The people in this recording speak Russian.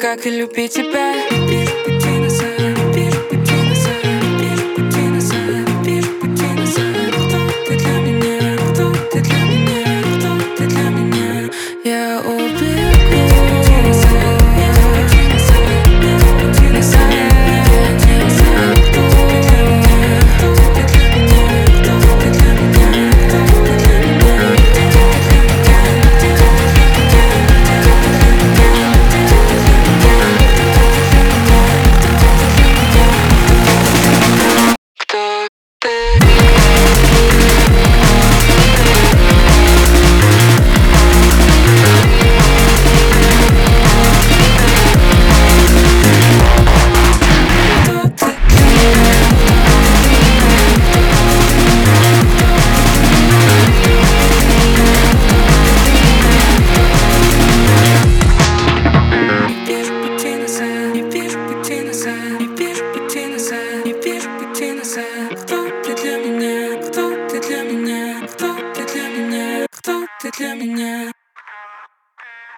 как и любить тебя. Вижу пути назад, вижу пути назад, вижу пути назад, вижу пути назад. Кто ты для меня, кто ты для меня, кто ты для меня? Я убегу. Кто ты для меня, кто ты для меня, кто ты для меня, кто ты для меня?